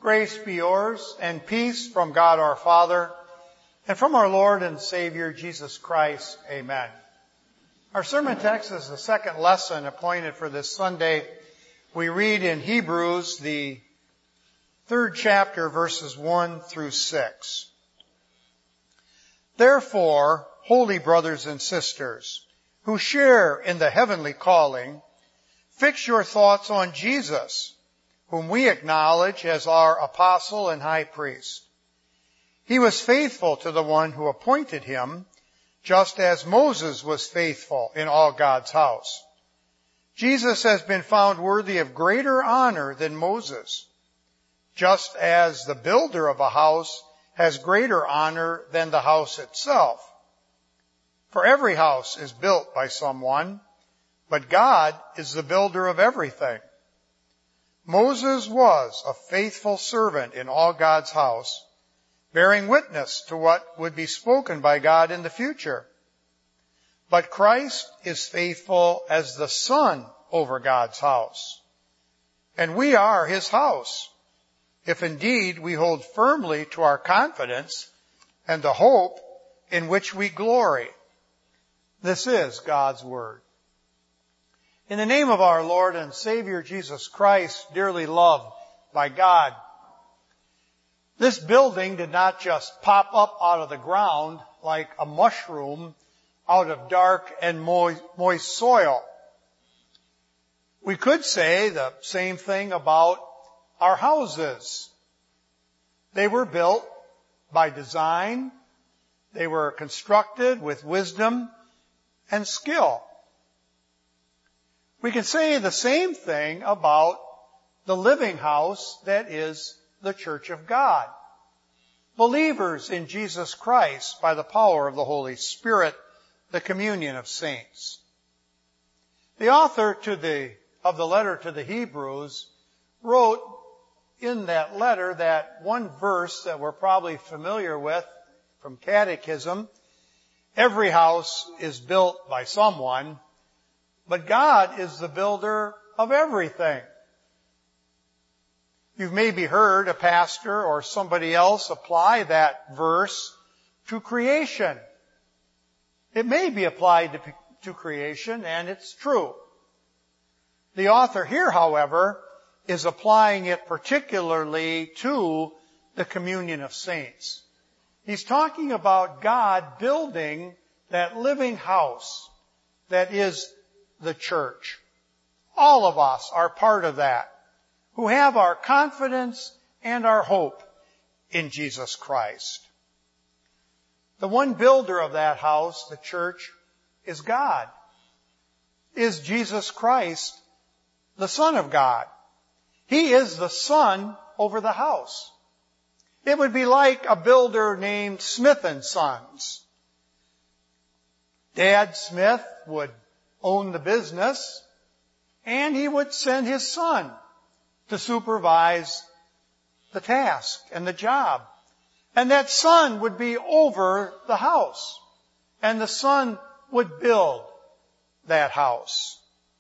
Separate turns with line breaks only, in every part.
Grace be yours and peace from God our Father and from our Lord and Savior Jesus Christ. Amen. Our sermon text is the second lesson appointed for this Sunday. We read in Hebrews, the 3rd chapter, verses 1 through 6. Therefore, holy brothers and sisters, who share in the heavenly calling, fix your thoughts on Jesus, whom we acknowledge as our apostle and high priest. He was faithful to the one who appointed him, just as Moses was faithful in all God's house. Jesus has been found worthy of greater honor than Moses, just as the builder of a house has greater honor than the house itself. For every house is built by someone, but God is the builder of everything. Moses was a faithful servant in all God's house, bearing witness to what would be spoken by God in the future. But Christ is faithful as the Son over God's house. And we are His house, if indeed we hold firmly to our confidence and the hope in which we glory. This is God's Word. In the name of our Lord and Savior Jesus Christ, dearly loved by God, this building did not just pop up out of the ground like a mushroom out of dark and moist soil. We could say the same thing about our houses. They were built by design. They were constructed with wisdom and skill. We can say the same thing about the living house that is the Church of God. Believers in Jesus Christ by the power of the Holy Spirit, the communion of saints. The author of the letter to the Hebrews wrote in that letter that one verse that we're probably familiar with from Catechism: every house is built by someone, but God is the builder of everything. You've maybe heard a pastor or somebody else apply that verse to creation. It may be applied to creation, and it's true. The author here, however, is applying it particularly to the communion of saints. He's talking about God building that living house that is the church. All of us are part of that, who have our confidence and our hope in Jesus Christ. The one builder of that house, the church, is God. Is Jesus Christ the Son of God? He is the Son over the house. It would be like a builder named Smith & Sons. Dad Smith would own the business, and he would send his son to supervise the task and the job. And that son would be over the house, and the son would build that house.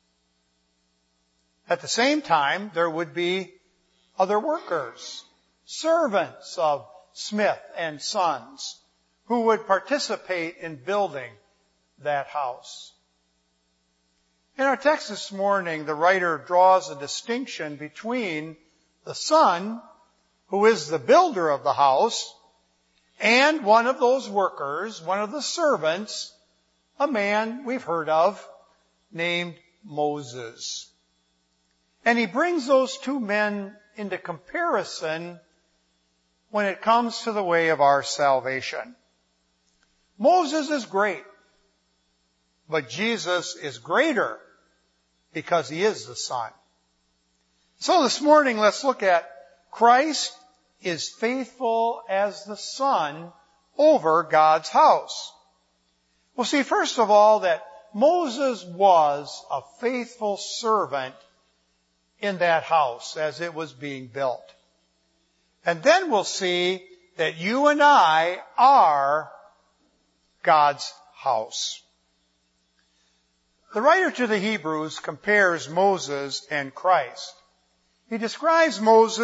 At the same time, there would be other workers, servants of Smith & Sons, who would participate in building that house. In our text this morning, the writer draws a distinction between the son, who is the builder of the house, and one of those workers, one of the servants, a man we've heard of named Moses. And he brings those two men into comparison when it comes to the way of our salvation. Moses is great, but Jesus is greater because He is the Son. So this morning, let's look at Christ is faithful as the Son over God's house. We'll see, first of all, that Moses was a faithful servant in that house as it was being built. And then we'll see that you and I are God's house. The writer to the Hebrews compares Moses and Christ. He describes Moses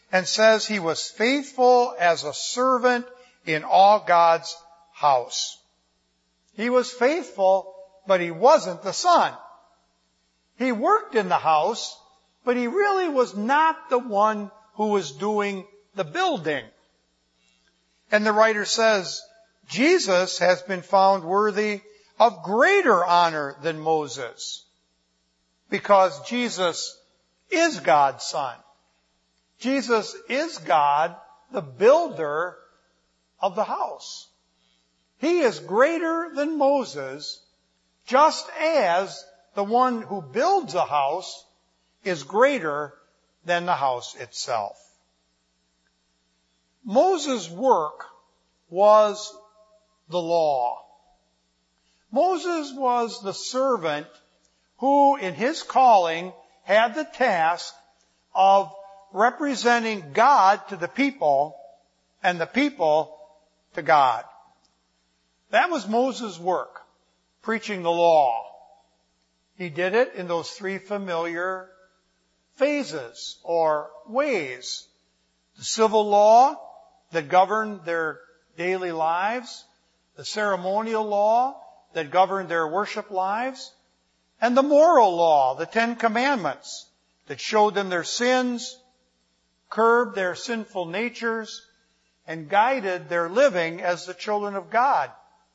and says he was faithful as a servant in all God's house. He was faithful, but he wasn't the son. He worked in the house, but he really was not the one who was doing the building. And the writer says, Jesus has been found worthy of greater honor than Moses, because Jesus is God's son. Jesus is God, the builder of the house. He is greater than Moses, just as the one who builds a house is greater than the house itself. Moses' work was the law. Moses was the servant who, in his calling, had the task of representing God to the people and the people to God. That was Moses' work, preaching the law. He did it in those three familiar phases or ways. The civil law that governed their daily lives, the ceremonial law that governed their worship lives, and the moral law, the 10 Commandments, that showed them their sins, curbed their sinful natures, and guided their living as the children of God.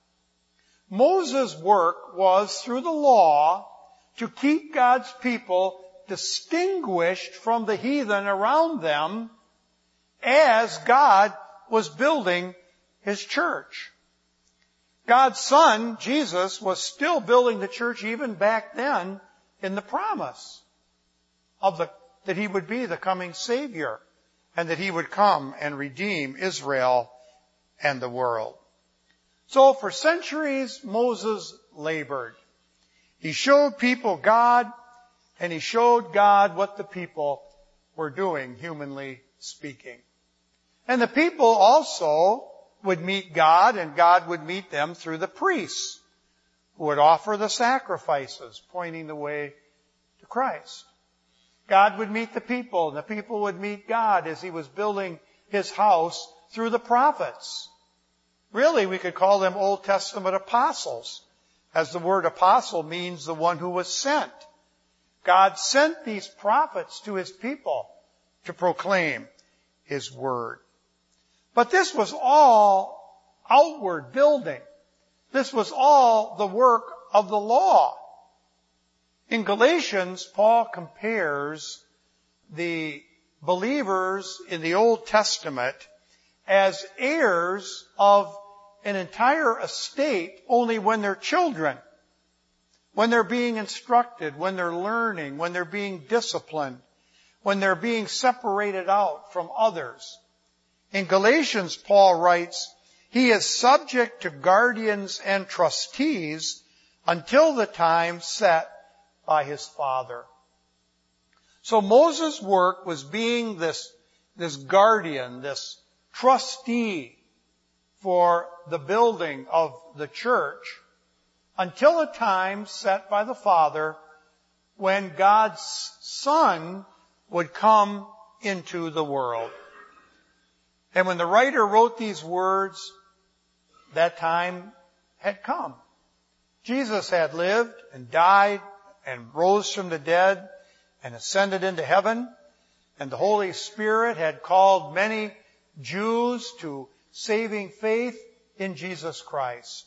Moses' work was, through the law, to keep God's people distinguished from the heathen around them as God was building His church. God's Son, Jesus, was still building the church even back then in the promise that He would be the coming Savior and that He would come and redeem Israel and the world. So for centuries, Moses labored. He showed people God, and he showed God what the people were doing, humanly speaking. And the people also would meet God, and God would meet them through the priests, who would offer the sacrifices, pointing the way to Christ. God would meet the people, and the people would meet God as He was building His house through the prophets. Really, we could call them Old Testament apostles, as the word apostle means the one who was sent. God sent these prophets to His people to proclaim His word. But this was all outward building. This was all the work of the law. In Galatians, Paul compares the believers in the Old Testament as heirs of an entire estate only when they're children, when they're being instructed, when they're learning, when they're being disciplined, when they're being separated out from others. In Galatians, Paul writes, he is subject to guardians and trustees until the time set by his father. So Moses' work was being this guardian, this trustee for the building of the church until a time set by the Father when God's Son would come into the world. And when the writer wrote these words, that time had come. Jesus had lived and died and rose from the dead and ascended into heaven, and the Holy Spirit had called many Jews to saving faith in Jesus Christ.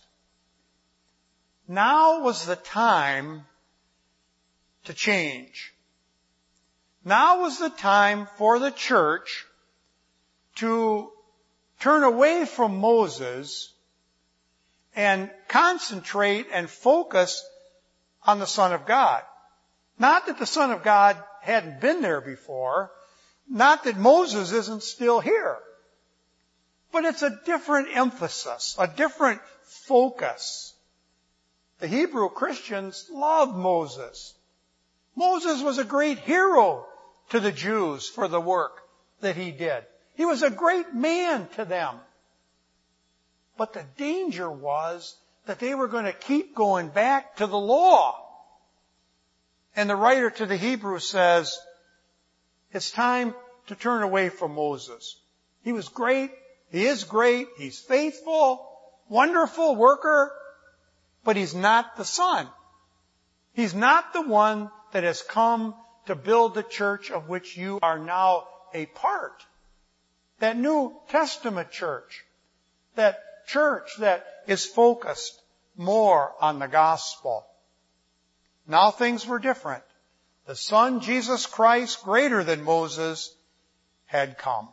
Now was the time to change. Now was the time for the church to turn away from Moses and concentrate and focus on the Son of God. Not that the Son of God hadn't been there before, not that Moses isn't still here, but it's a different emphasis, a different focus. The Hebrew Christians loved Moses. Moses was a great hero to the Jews for the work that he did. He was a great man to them. But the danger was that they were going to keep going back to the law. And the writer to the Hebrews says, it's time to turn away from Moses. He was great. He is great. He's faithful, wonderful worker, but he's not the Son. He's not the one that has come to build the church of which you are now a part. That New Testament church. That church that is focused more on the gospel. Now things were different. The Son, Jesus Christ, greater than Moses, had come.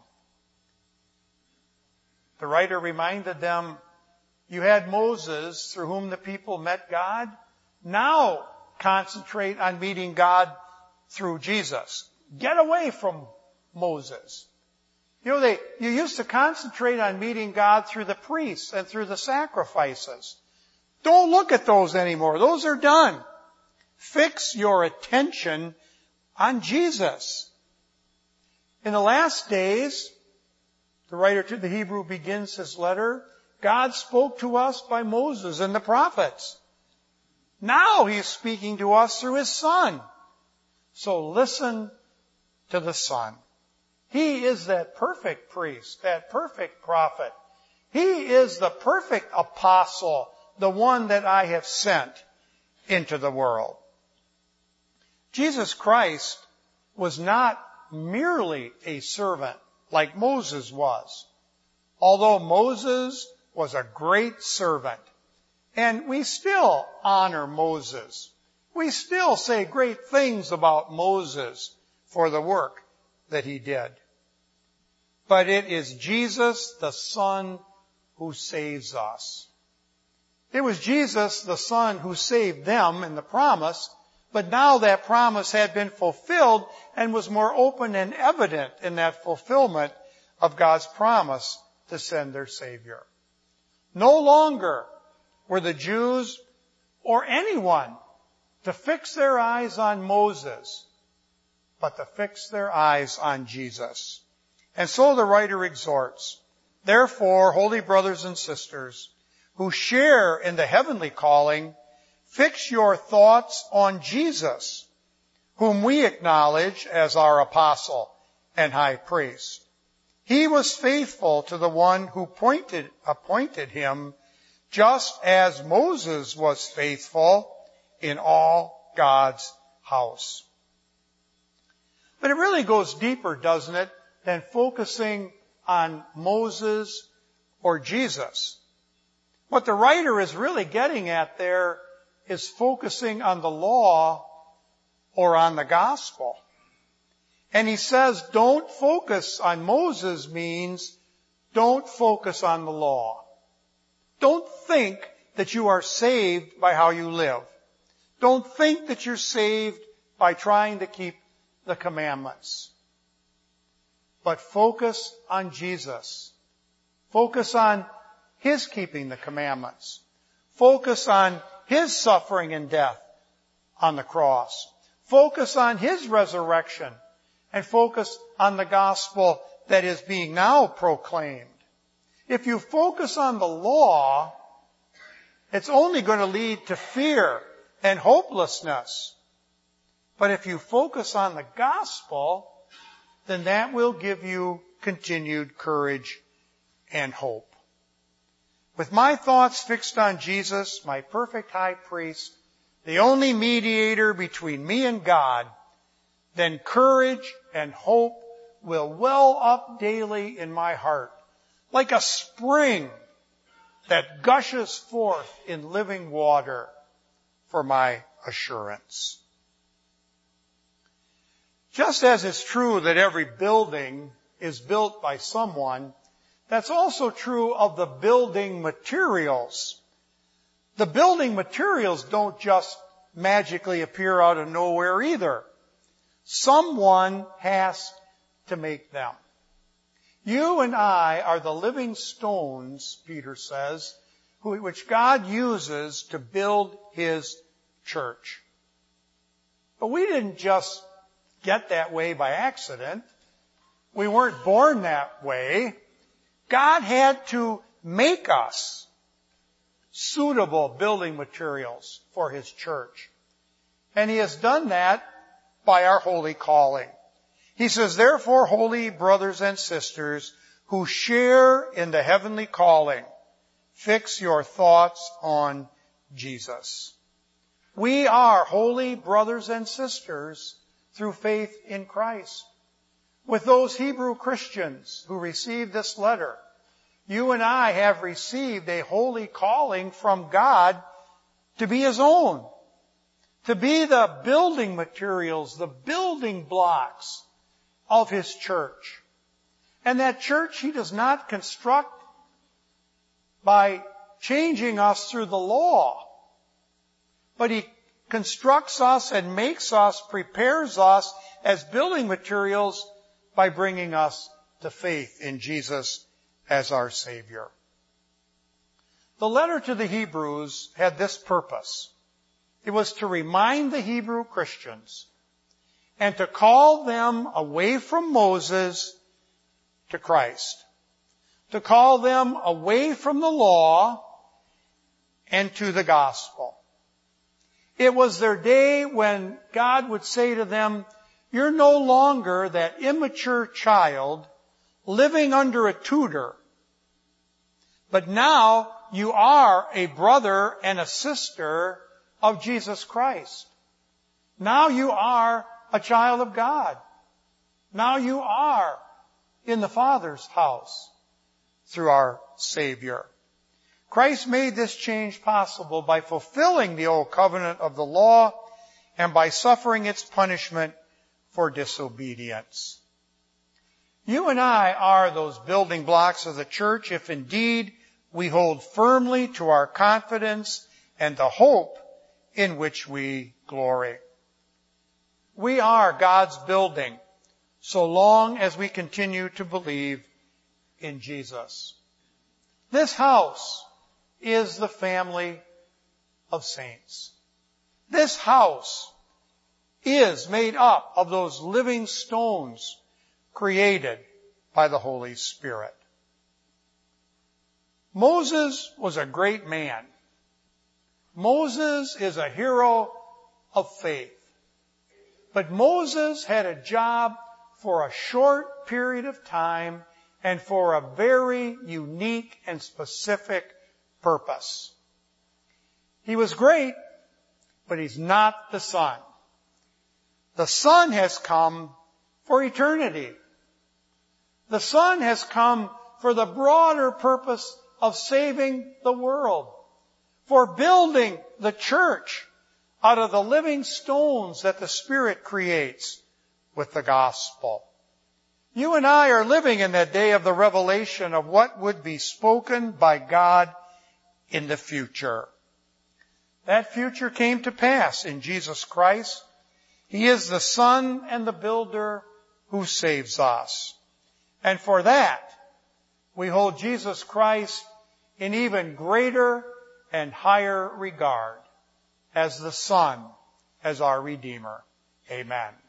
The writer reminded them, you had Moses through whom the people met God. Now concentrate on meeting God through Jesus. Get away from Moses. You used to concentrate on meeting God through the priests and through the sacrifices. Don't look at those anymore. Those are done. Fix your attention on Jesus. In the last days, the writer to the Hebrew begins his letter, God spoke to us by Moses and the prophets. Now He's speaking to us through His Son. So listen to the Son. He is that perfect priest, that perfect prophet. He is the perfect apostle, the one that I have sent into the world. Jesus Christ was not merely a servant like Moses was, although Moses was a great servant. And we still honor Moses. We still say great things about Moses for the work that he did. But it is Jesus, the Son, who saves us. It was Jesus, the Son, who saved them in the promise, but now that promise had been fulfilled and was more open and evident in that fulfillment of God's promise to send their Savior. No longer were the Jews or anyone to fix their eyes on Moses, but to fix their eyes on Jesus. And so the writer exhorts, therefore, holy brothers and sisters, who share in the heavenly calling, fix your thoughts on Jesus, whom we acknowledge as our apostle and high priest. He was faithful to the one who appointed him, just as Moses was faithful in all God's house. But it really goes deeper, doesn't it, than focusing on Moses or Jesus. What the writer is really getting at there is focusing on the law or on the gospel. And he says, don't focus on Moses means don't focus on the law. Don't think that you are saved by how you live. Don't think that you're saved by trying to keep the commandments. But focus on Jesus. Focus on His keeping the commandments. Focus on His suffering and death on the cross. Focus on His resurrection. And focus on the gospel that is being now proclaimed. If you focus on the law, it's only going to lead to fear and hopelessness. But if you focus on the gospel, then that will give you continued courage and hope. With my thoughts fixed on Jesus, my perfect high priest, the only mediator between me and God, then courage and hope will well up daily in my heart, like a spring that gushes forth in living water for my assurance. Just as it's true that every building is built by someone, that's also true of the building materials. The building materials don't just magically appear out of nowhere either. Someone has to make them. You and I are the living stones, Peter says, which God uses to build His church. But we didn't just get that way by accident. We weren't born that way. God had to make us suitable building materials for His church. And He has done that by our holy calling. He says, therefore, holy brothers and sisters who share in the heavenly calling, fix your thoughts on Jesus. We are holy brothers and sisters through faith in Christ. With those Hebrew Christians who received this letter, you and I have received a holy calling from God to be His own, to be the building materials, the building blocks of His church. And that church He does not construct by changing us through the law, but He constructs us and makes us, prepares us as building materials by bringing us to faith in Jesus as our Savior. The letter to the Hebrews had this purpose. It was to remind the Hebrew Christians and to call them away from Moses to Christ, to call them away from the law and to the gospel. It was their day when God would say to them, you're no longer that immature child living under a tutor, but now you are a brother and a sister of Jesus Christ. Now you are a child of God. Now you are in the Father's house through our Savior. Christ made this change possible by fulfilling the old covenant of the law and by suffering its punishment for disobedience. You and I are those building blocks of the church if indeed we hold firmly to our confidence and the hope in which we glory. We are God's building so long as we continue to believe in Jesus. This house is the family of saints. This house is made up of those living stones created by the Holy Spirit. Moses was a great man. Moses is a hero of faith. But Moses had a job for a short period of time and for a very unique and specific purpose. He was great, but he's not the Son. The Son has come for eternity. The Son has come for the broader purpose of saving the world, for building the church out of the living stones that the Spirit creates with the gospel. You and I are living in that day of the revelation of what would be spoken by God in the future. That future came to pass in Jesus Christ. He is the Son and the builder who saves us. And for that, we hold Jesus Christ in even greater and higher regard as the Son, as our Redeemer. Amen.